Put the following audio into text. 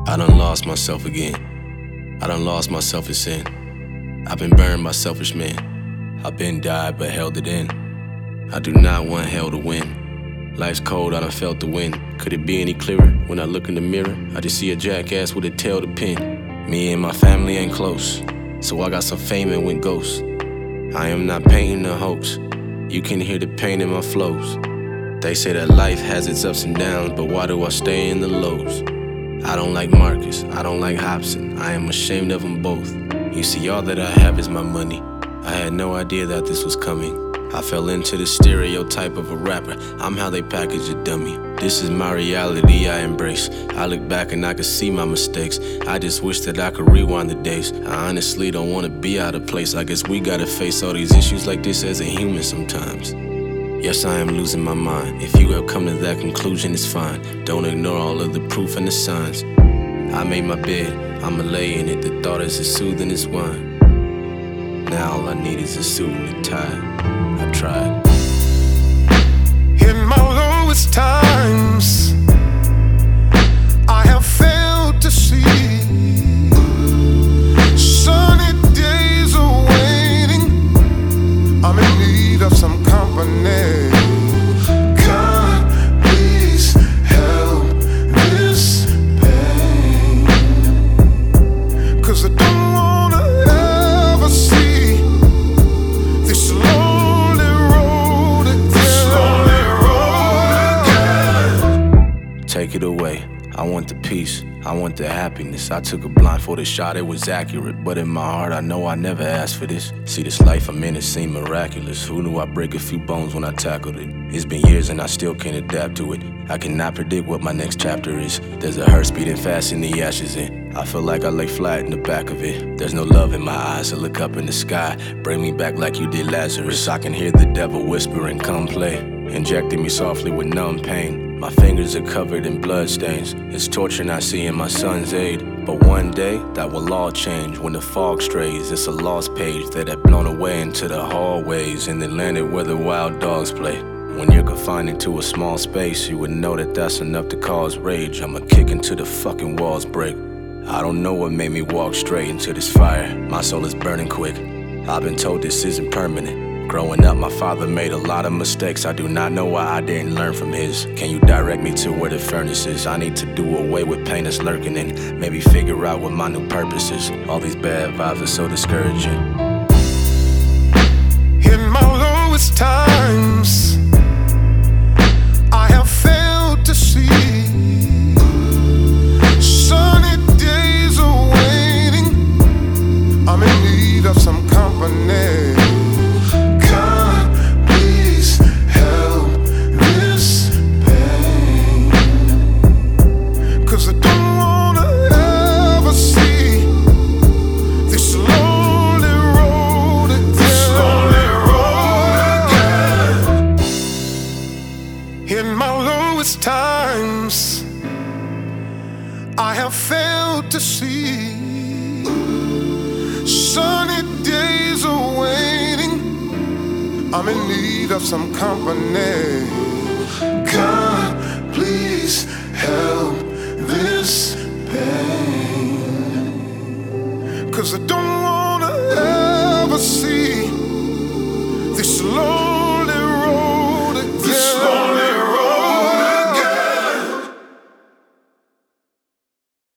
I done lost myself again. I done lost myself in sin. I've been burned by selfish men. I've been died but held it in. I do not want hell to win. Life's cold, I done felt the wind. Could it be any clearer? When I look in the mirror, I just see a jackass with a tail to pin. Me and my family ain't close, so I got some fame and went ghost. I am not painting a hoax. You can hear the pain in my flows. They say that life has its ups and downs, but why do I stay in the lows? I don't like Marcus, I don't like Hobson. I am ashamed of them both. You see, all that I have is my money. I had no idea that this was coming. I fell into the stereotype of a rapper. I'm how they package a dummy. This is my reality I embrace. I look back and I can see my mistakes. I just wish that I could rewind the days. I honestly don't wanna be out of place. I guess we gotta face all these issues like this as a human sometimes. Yes, I am losing my mind. If you have come to that conclusion, it's fine. Don't ignore all of the proof and the signs. I made my bed, I'ma lay in it. The thought is as soothing as wine. Now all I need is a suit and a tie. I tried. In my lowest times, I have failed to see sunny days are waiting. I'm in need of some company. God, please help this pain, 'cause I don't wanna ever see this lonely road again. Take it away. I want the peace, I want the happiness. I took a blindfolded shot, it was accurate, but in my heart I know I never asked for this. See, this life I'm in, it seemed miraculous. Who knew I'd break a few bones when I tackled it? It's been years and I still can't adapt to it. I cannot predict what my next chapter is. There's a hearse beating fast in the ashes in. I feel like I lay flat in the back of it. There's no love in my eyes, so look up in the sky. Bring me back like you did Lazarus. I can hear the devil whispering, come play. Injecting me softly with numb pain. My fingers are covered in blood stains. It's torture not seeing my son's aid. But one day, that will all change. When the fog strays, it's a lost page that had blown away into the hallways and then landed where the wild dogs play. When you're confined into a small space, you would know that that's enough to cause rage. I'ma kick until the fucking walls break. I don't know what made me walk straight into this fire. My soul is burning quick. I've been told this isn't permanent. Growing up, my father made a lot of mistakes. I do not know why I didn't learn from his. Can you direct me to where the furnace is? I need to do away with pain that's lurking and maybe figure out what my new purpose is. All these bad vibes are so discouraging. In my lowest times, I have failed to see sunny days are waiting. I'm in need of some company. In my lowest times, I have failed to see sunny days are waiting. I'm in need of some company. God, please help.